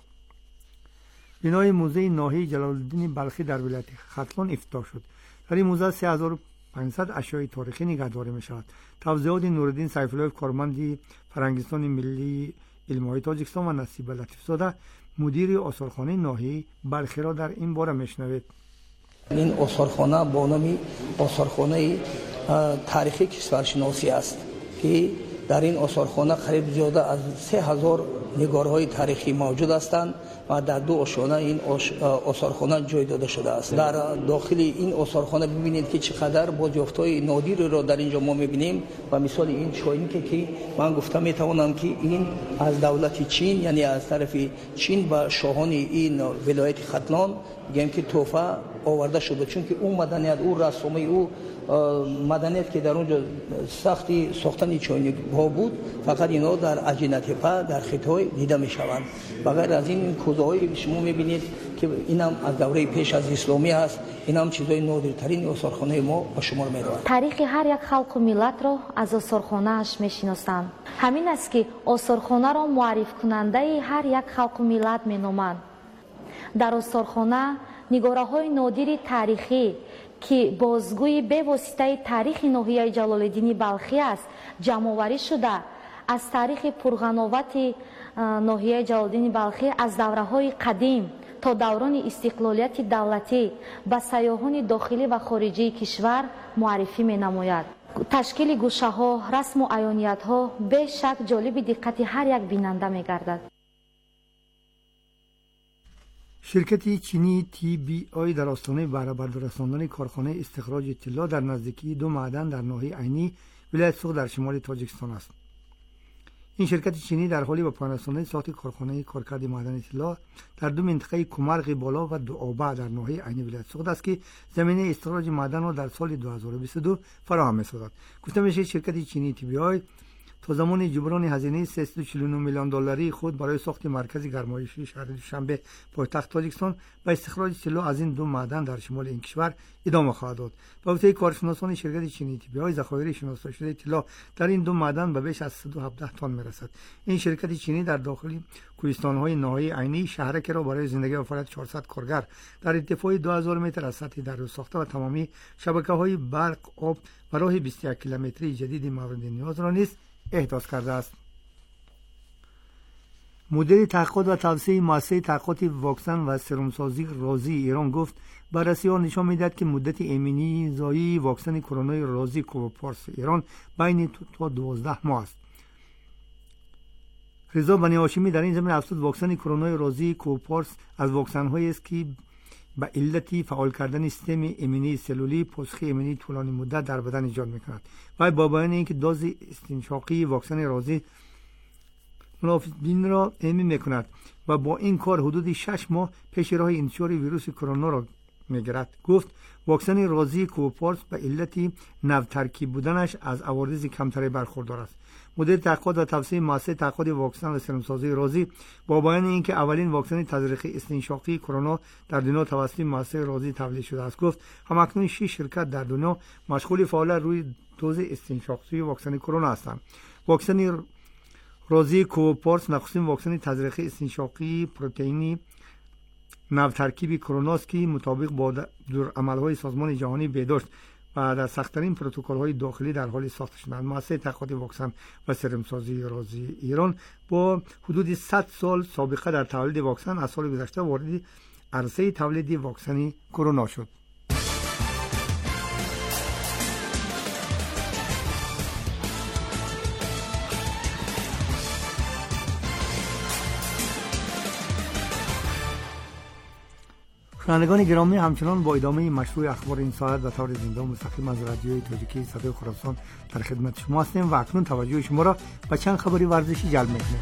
بنای موزه ناحیه جلال الدین بلخی در ولایت ختلان افتتاح شد. در این موزه 3500 اشیاء تاریخی نگهداری می‌شود. توضیحات نورالدین سیف‌الله کارمند فرهنگستان ملی علم‌های تاجیکستان و نصیب لطیف‌زاده مدیر آثارخانه ناحیه بلخی را در این باره میشنوید. این آثارخانه با نام آثارخانه تاریخی کشورشناسی است که در این آثارخانه قریب زیاده از 3000 نگارهای تاریخی موجود هستند و در 2 آشیانه این آثارخانه جای داده شده است. در داخل این آثارخانه ببینید که چقدر بازیافت‌های نادری را در اینجا ما می‌بینیم و مثال این چاینکی که من گفتم میتوانم که این از دولت چین، یعنی از طرف چین و شاهان این ولایت ختلان میگیم که تحفه آورده شده، چون که اون مدنیت، اون رسومه، اون مدنیت که در اونجا سختی ساختن چاینک ها بود، فقط اینا در عجینه تپه در خطای دیده میشوند. بغیر از این کوزه‌های شما میبینید که اینم از دوره پیش از اسلامی است. اینم چیزای نادرترین آثارخانه ما به شمار میرود. تاریخ هر یک خلق و ملت را از آثارخانه اش میشناسند. همین است که آثارخانه را معرف کننده هر یک خلق و ملت مینامند. در آثارخانه نگاره‌های نادر تاریخی که بازگوی به واسطه تاریخ ناحیه جلال الدین بلخی است جمع‌آوری شده. از تاریخ پرغناوت ناحیه جلال الدین بلخی از دوره‌های قدیم تا دوران استقلالیت دولتی به سیاحان داخلی و خارجی کشور معرفی می‌نماید. تشکیل گوشه‌ها، رسم و عیانیت‌ها به شک جالب دقت هر یک بیننده می‌گردد. شرکت چینی TBI در آستانه بهره برداری رساندن کارخانه استخراج طلا در نزدیکی 2 معدن در ناحیه عینی ولایت سوق در شمال تاجیکستان است. این شرکت چینی در حالی به پایان رساندن ساخت کارخانه کارکرد معدن طلا در 2 منطقه کمرغ بالا و دوآبه در ناحیه عینی ولایت سوق است که زمینه استخراج معدن را در سال 2022 فراهم می‌سازد. گفته میشه شرکت چینی TBI تا زمان جبران هزینه 349 میلیون دلاری خود برای ساخت مرکز گرمایشی شهر دوشنبه پایتخت تاجیکستان و استخراج طلا از این دو معدن در شمال این کشور ادامه خواهد داد. با گفته کارشناسان شرکت چینی TPI ذخایر شناسایی شده طلا در این دو معدن به بیش از 117 تن میرسد. این شرکت چینی در داخل کوهستان‌های ناحیه عینی شهرک را برای زندگی و فعالیت 400 کارگر در ارتفاع 2000 متر از سطح دریا ساخته و تمامی شبکه‌های برق، آب و راه 21 کیلومتری جدید مورد نیاز را نیز احداث کرده است. مدیر تحقیقات و توسعه مؤسسه تحقیقات واکسن و سرمسازی رازی ایران گفت بررسی‌ها نشان می‌دهد که مدت ایمنیزایی واکسن کرونا رازی کووپارس ایران بین تا 12 ماه است. رضا بنی هاشمی در این زمینه افزود واکسن کرونا رازی کووپارس از واکسن‌هایی است که به علت فعال کردن سیستم ایمنی سلولی پاسخ ایمنی طولانی مدت در بدن ایجاد می‌کند و با بیان اینکه دوز استنشاقی واکسن رازی منافع بین را ایمن می‌کند و با این کار حدود 6 ماه پیش راه انتشار ویروس کرونا را می‌گیرد. گفت واکسن رازی کووپارس به علت نو ترکیب بودنش از عوارض کمتری برخوردار است. مدیر تحقیقات و توسعه مؤسسه تحقیقات واکسن و سرمسازی رازی با بیان اینکه اولین واکسن تزریقی استنشاقی کرونا در دنیا توسط مؤسسه رازی تولید شده است گفت همکنون 6 شرکت در دنیا مشغول فعالیت روی دوز استنشاقی واکسن کرونا هستند. واکسن رازی کووپارس نخستین واکسن تزریقی استنشاقی پروتئینی نو ترکیبی کرونا است که مطابق با دورعمل‌های سازمان جهانی بهداشت و در سخت‌ترین پروتکل‌های داخلی در حال ساخته شدند. مؤسسه تحقیقات واکسن و سرمسازی رازی ایران با حدود 100 سال سابقه در تولید واکسن از سال گذشته وارد عرصه تولید واکسن کرونا شد. شنوندگان گرامی، همچنان با ادامه مشروع اخبار این ساعت و طور زنده و مستقیم از رادیوی تاجیکی صدای خراسان در خدمت شما هستیم و اکنون توجه شما را به چند خبری ورزشی جلب می‌کنیم.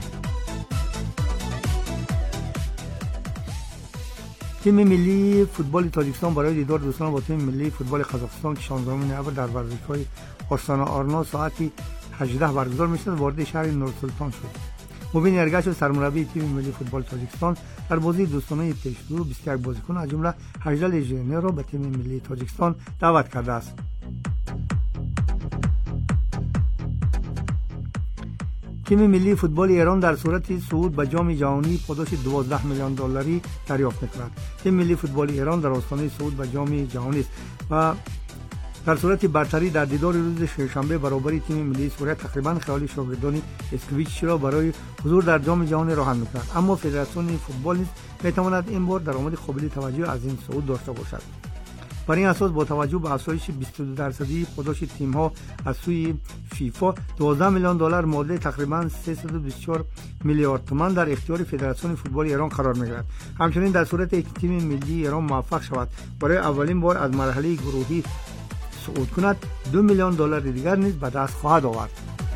تیم ملی فوتبال تاجیکستان برای دیدار دوستانه با تیم ملی فوتبال قزاقستان که 16 نوامبر در ورزشگاه آستانا آرنا ساعت 18 برگزار می‌شود وارد شهر نورسلطان شد. مبین ارگچ سرمربی تیم ملی فوتبال تاجیکستان در بازی دوستانه پیشرو 21 بازیکن از جمله 18 لژیونر را به تیم ملی تاجیکستان دعوت کرده است. تیم ملی فوتبال ایران در صورت صعود به جام جهانی پاداش 12 میلیون دلاری دریافت می‌کند. تیم ملی فوتبال ایران در آستانه صعود به جام جهانی است و در صورت برتری در دیدار روز شنبه برابر تیم ملی سوریه تقریبا خیال شاگردان اسکویچ را برای حضور در جام جهانی راهن می‌کند، اما فدراسیون فوتبال نیز می‌تواند این بار درآمد قابل توجه از این صعود داشته باشد. بر این اساس با توجه به افزایش 22% پاداش تیم‌ها از سوی فیفا 12 میلیون دلار معادل تقریبا 324 میلیارد تومان در اختیار فدراسیون فوتبال ایران قرار می‌گیرد. همچنین در صورت که تیم ملی ایران موفق شود برای اولین بار از مرحله گروهی صعود کند 2 میلیون دلار دیگر نیز به دست خواهد آورد.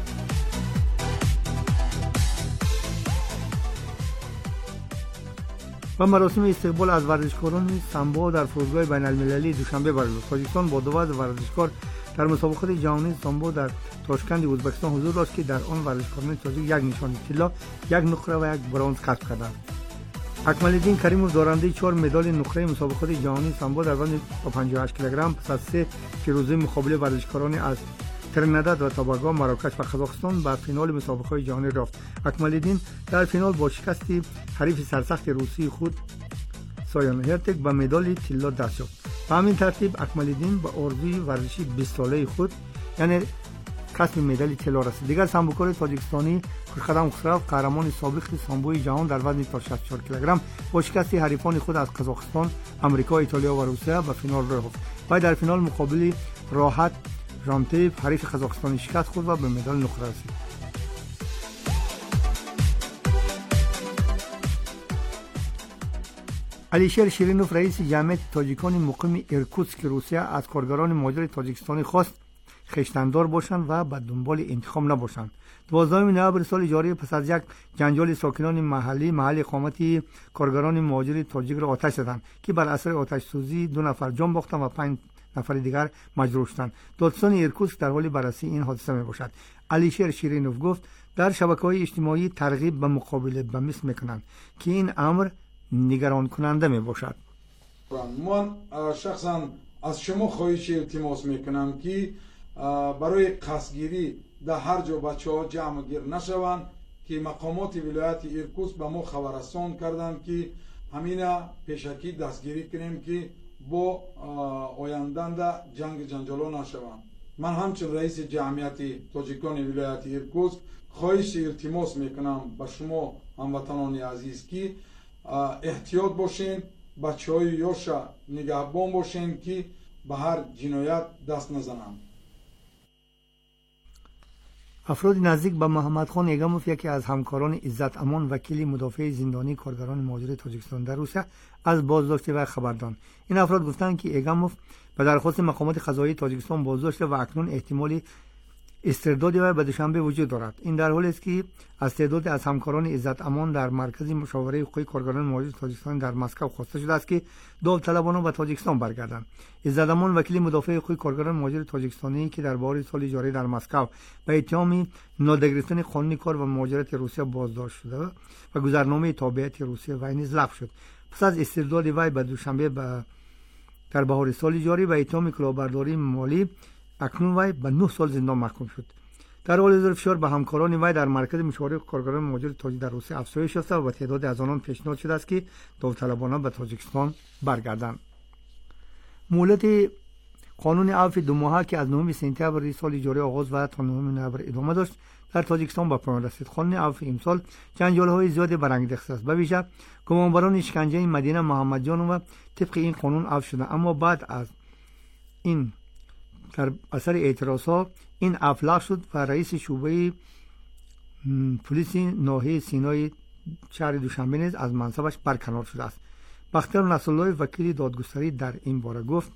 و مراسم استقبال از ورزشکاران سامبو در فرودگاه بین المللی دوشنبه برگزار. تاجیکستان با 2 ورزشکار در مسابقات جهانی سامبو در تاشکند ازبکستان حضور داشت که در آن ورزشکاران تاجیک یک نشان طلا، یک نقره و یک برنز کسب کردند. اکمال‌الدین کریموف دارنده 4 مدال نقره مسابقات جهانی سامبو در وزن 58 کیلوگرم پس از 3 پیروزی مقابل ورزشکاران از ترینیداد و توباگو، مراکش و قزاقستان به فینال مسابقات جهانی رفت. اکمال‌الدین در فینال با شکست حریف سرسخت روسی خود سایان هرتک به مدال طلا دست یافت. به همین ترتیب اکمال‌الدین به آرزوی ورزشی 20 ساله خود یعنی کسب مدال طلا رسید. دیگر سامبوکار تاجیکستانی خوشقدم خسرو قهرمان سابق سامبوی جهان در وزن تا 64 کیلوگرم با شکست حریفان خود از قزاقستان، آمریکا، ایتالیا و روسیه به فینال رفت. و در فینال مقابل راحت ژانتیف حریف قزاقستانی شکست خورد و به مدال نقره رسید. علیشیر شیرینوف رئیس جمعیت تاجیکان مقیم ایرکوتسک روسیه از کارگران مهاجر تاجیکستانی خواست خویشتندار باشند و به دنبال انتقام نباشند. 12 نوامبر سال جاری پس از یک جنجال ساکنان محل اقامت کارگران مهاجر تاجیک را آتش زدند که بر اثر آتش سوزی 2 نفر جان باختند و 5 نفر دیگر مجروح شدند. دادستان ایرکوتسک در حال بررسی این حادثه می باشد. علیشیر شیرینوف گفت در شبکه‌های اجتماعی ترغیب به مقابله با مس میکنند که این امر نگران کننده می باشد. من شخصا از شما خواهش التماس میکنم که برای قصدگیری در هر جا بچه‌ها جمع گیر نشوند که مقامات ولایت ایرکوتسک به ما خبر رسان کردند که همینا پیشکی دستگیری کنیم که با آیندن در جنگ جنجالا نشوند. من همچون رئیس جمعیت تاجیکان ولایت ایرکوتسک خواهش التماس میکنم به شما هموطنان عزیز که احتیاط باشین، بچه‌های یوشا نگهبان باشین که به هر جنایت دست نزنند. افراد نزدیک به محمد خان ایگاموف، یکی از همکاران عزت امان وکیل مدافع زندانی کارگران مهاجر تاجیکستان در روسیه، از بازداشت و خبر دادند. این افراد گفتند که ایگاموف به درخواست مقامات قضایی تاجیکستان بازداشت و اکنون احتمالی استرداد و به دوشنبه وجود دارد. این در حالی است که از تعداد از همکاران عزت امان در مرکز مشاوره حقوقی کارگران مهاجر تاجیکستان در مسکو خواسته شده است که داوطلبانه به تاجیکستان برگردند. عزت امان وکیل مدافع حقوقی کارگران مهاجر تاجیکستانی که در بهار سال جاری در مسکو به اتهام نادرگرفتن قانونی کار و مهاجرت روسیه بازداشت شده و گذرنامه تابعیت روسیه و نیز لغو شد. پس از استرداد وی به دوشنبه در بهار سال جاری به اتهام کلاهبرداری مالی اکنون وی به 9 سال زندان محکوم شد. در حال حاضر فشار به همکاران وی در مرکز مشاوره کارگران مهاجر تاجیک در روسیه افزایش یافته و تعداد از آنان پیشنهاد شده است که داوطلبانه به تاجیکستان برگردند. مهلت قانون عفو 2 ماهه که از 9 سپتامبر سال جاری آغاز و تا 9 نوامبر ادامه داشت در تاجیکستان به پایان رسید. قانون عفو امسال جنجال‌های زیادی برانگیخته است. به ویژه گمانبران اشکنجه مدینه محمد جانو طبق این قانون عفو شده، اما بعد از این در اثر اعتراضات این عفو لغو شد و رئیس شعبه پلیس ناحیه سینای شهر دوشنبه نیز از منصبش برکنار شده است. بختیار نصرالله وکیل دادگستری در این باره گفت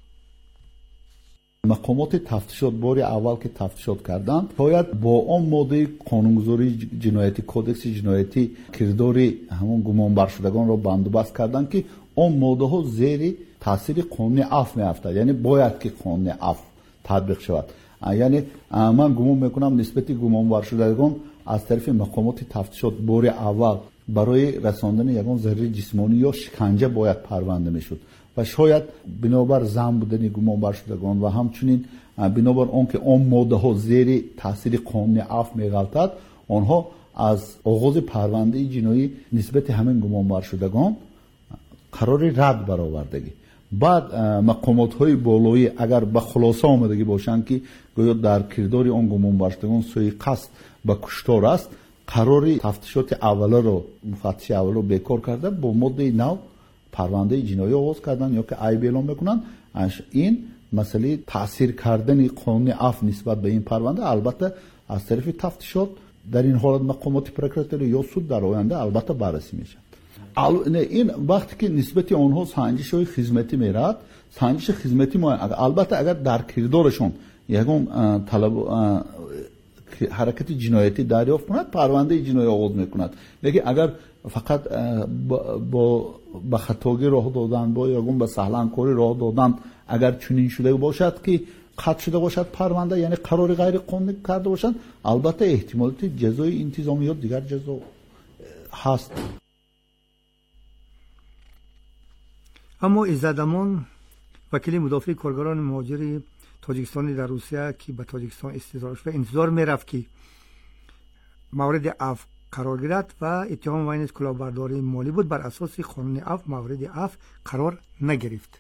مقامات تفتیشات بار اول که تفتیشات کردند باید با آن ماده قانونگذاری جنایتی کودکس جنایتی کرداری همون گمانبر شدگان را بندوبست کردند که آن ماده ها زیر تاثیر قانون عفو میافتد، یعنی باید که قانون عفو تطبیق شود. یعنی من گمان میکنم نسبت گمانبر شدگان از طرف مقامات تفتیشات بار اول برای رساندن یگان ضرر جسمانی یا شکنجه باید پرونده میشد و شاید بنابر زن بودن گمانبر شدگان و همچنین بنابر آنکه آن ماده ها زیر تاثیر قانون عفو میغلطد، آنها از آغاز پرونده جنایی نسبت همین گمانبر شدگان قرار رد برآوردگی. بعد مقامات های بالایی اگر به خلاصه آمدگی باشند که گویا در کردار آن گمانبر شدگان سوی قصد به کشتار است، قرار تفتیشات اوله رو مفتش اوله رو بیکار کرده با ماده 9 پرونده جنایی آغاز کردن یا که عیب اعلام میکنن. این مسئله تاثیر کردن قانون عفو نسبت به این پرونده البته از طرف تفتیشات در این حالت مقامات پروکراتوری یا سود در آینده البته بررسی میشه. این وقتی که نسبت آنها سنجش های خدمتی میرد، سنجش خدمتی ما البته اگر در کردارشون یکم طلب حرکت جنایتی دریافت کند پرونده جنایی آغاز میکند، لیکن اگر فقط با خطاگی راه دادن با یکم به سهلانکاری راه دادن اگر چنین شده باشد که قطع شده باشد پرونده، یعنی قرار غیر قانونی کرده باشند، البته احتمالات جزای انتظامی یا دیگر جزا هست. اما عزت امان وکیل مدافع کارگران مهاجر تاجیکستانی در روسیه که به تاجیکستان استدعا شد و انتظار میرفت که مورد عفو قرار گیرد و اتهام وی نیز کلاهبرداری مالی بود، بر اساس قانون عفو مورد عفو قرار نگرفت.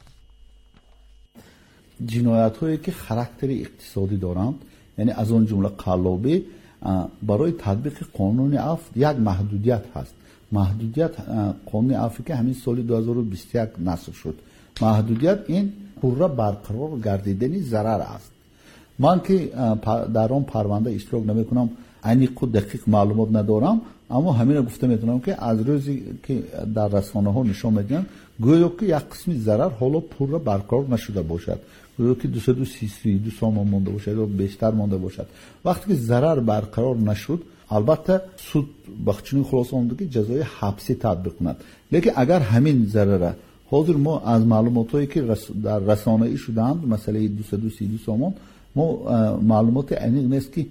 جنایت هایی که خاراکتر اقتصادی دارند، یعنی از آن جمله قلابی، برای تطبیق قانون عفو یک محدودیت هست. محدودیت قانون عفو که همین سال 2021 نصب شد، محدودیت این پورا برقرار گردیدن ضرر است. من که در آن پرونده اشتراک نمیکنم، عمیق و دقیق معلومات ندارم، اما همین گفته میتونم که از روزی که در رسانه ها نشان میدن گویا که یک قسمی ضرر حالا پورا برقرار نشده باشد، گویا که 232 سامان مانده باشد یا بیشتر مانده باشد. وقتی که ضرر برقرار نشد، البته سود بخشنی خلاص آمده که جزای حبسی تطبیق کند. لیکن اگر همین ضرر حاضر ما از معلوماتی که در رسانه‌ای شدند، مسئله 232 سامان، ما معلومات عمیق نیست که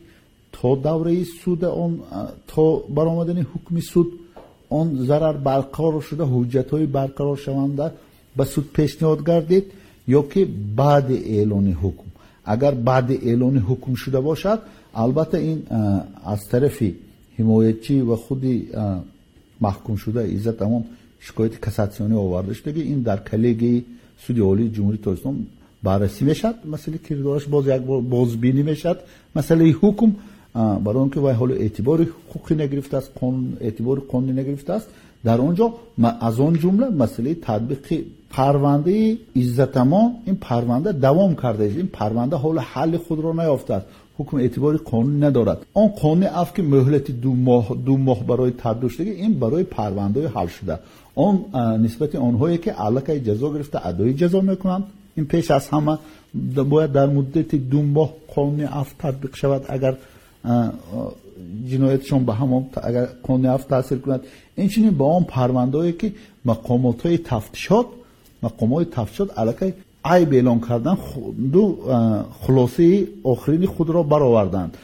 تا دوره سود اون، تا برآمدن حکم سود اون ضرر برقرار شده، حجت‌های برقرار شونده به سود پیشنهاد گردید، یا که بعد اعلان حکم. اگر بعد اعلان حکم شده باشد، البته این از طرف حمایتچی و خود محکوم شده عزت امان شکایت کاساسیونی آورده شده که این در کلیگه سود عالی جمهوری تاجیکستان بررسی میشد، مسئله کردارش باز یک بار بازبینی میشد. مسئله حکم برای اون که وای حال اعتبار حقوقی نگرفته است، قانون اعتبار قانونی نگرفته است، در اونجا از اون جمله مسئله تطبیق پرونده عزت امان، این پرونده دوام کرده است، این پرونده حال حل خود را نیافته است، حکم اعتباری قانونی ندارد. آن قانون اف که مهلت دو ماه برای تبدیل شده، این برای پرونده حل شده. آن نسبت آنهایی که علاقه جزا گرفته ادای جزا میکنند، این پیش از همه باید در مدت 2 ماه قانون اف تطبیق شود. اگر جنایتشون به هم اگر قانون اف تاثیر کند، این چنین با آن پرونده‌ای که مقامات تفتیشات علاقه عیب اعلان کردن دو خلاصه آخرین خود را برآوردند.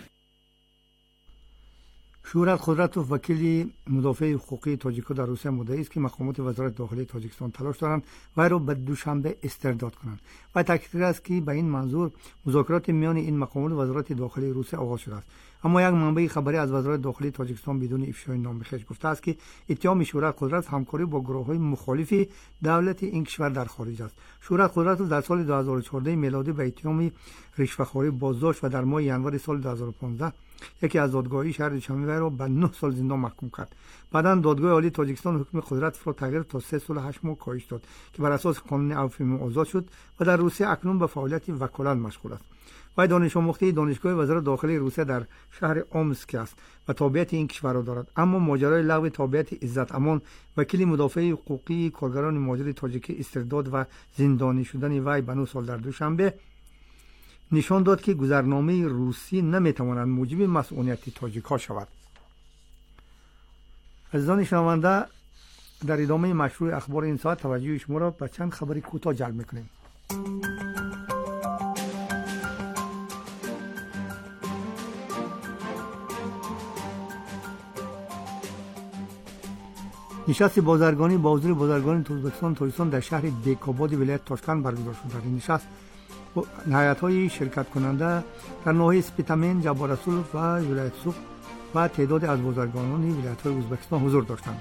شهرت قدرتوف وکیل مدافع حقوقی تاجیک‌ها در روسیه مدعی است که مقامات وزارت داخلی تاجیکستان تلاش دارند وی را به دوشنبه استرداد کنند. و تاکید کرده است که به این منظور مذاکرات میان این مقامات و وزارت داخلی روسیه آغاز شده است. اما یک منبع خبری از وزارت داخلی تاجیکستان بدون افشای نام خویش گفته است که اتهام شهرت قدرت همکاری با گروه‌های مخالف دولت این کشور در خارج است. شهرت قدرت در سال 2014 میلادی به اتهام رشوه‌خواری بازداشت و در ماه ژانویه سال 2015 یکی از دادگاه‌های شهر دوشنبه را به 9 سال زندان محکوم کرد. بعداً دادگاه عالی تاجیکستان حکم قدرت را تغییر تا 3 سال و 8 ماه کاهش داد که بر اساس قانون عفو آزاد شد و در روسیه اکنون به فعالیت وکالت مشغول است. وی دانش آموخته دانشگاه وزارت داخلی روسیه در شهر آمسک است و تابعیت این کشور را دارد. اما ماجرای لغو تابعیت عزت امان وکیل مدافع حقوقی کارگران مهاجر تاجیکی استرداد و زندانی شدن وی به 9 سال در دوشنبه نشان داد که گذرنامه روسی نمیتواند موجب مسئولیت تاجیک‌ها شود. عزیزان شنونده، در ادامه مشروع اخبار این ساعت توجه شما را به چند خبری کوتاه جلب می‌کنیم. نشست بازرگانی با حضور بازرگان ازبکستان تاجیکستان در شهر بیکاباد ولایت تاشکند برگزار شد. در این نشست نهایت‌های شرکت کننده در ناحیه سپیتامین، جباررسول و ولایت سوق و تعداد از بازرگانان ولایت‌های ازبکستان حضور داشتند.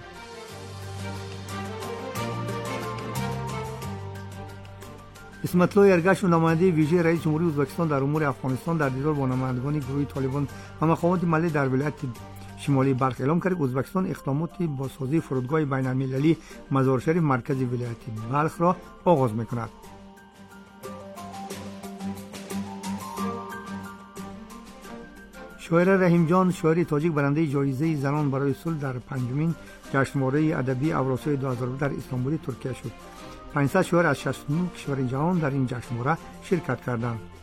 اسمت الله ارگش نماینده ویژه رئیس جمهوری ازبکستان در امور افغانستان در دیدار با نمایندگان گروه طالبان و مقامات محلی در ولایت شمالی بلخ اعلام کرد که ازبکستان اقدامات بازسازی فرودگاه بین‌المللی مزار شریف مرکز ولایت بلخ را آغاز می‌کند. شاعر رحیم جان، شاعر تاجیک، برنده جایزه زنان برای صلح در 5مین جشنواره ادبی اوراسیای 2000 در استانبول ترکیه شد. 500 شاعر از 69 کشور جهان در این جشنواره شرکت کردند.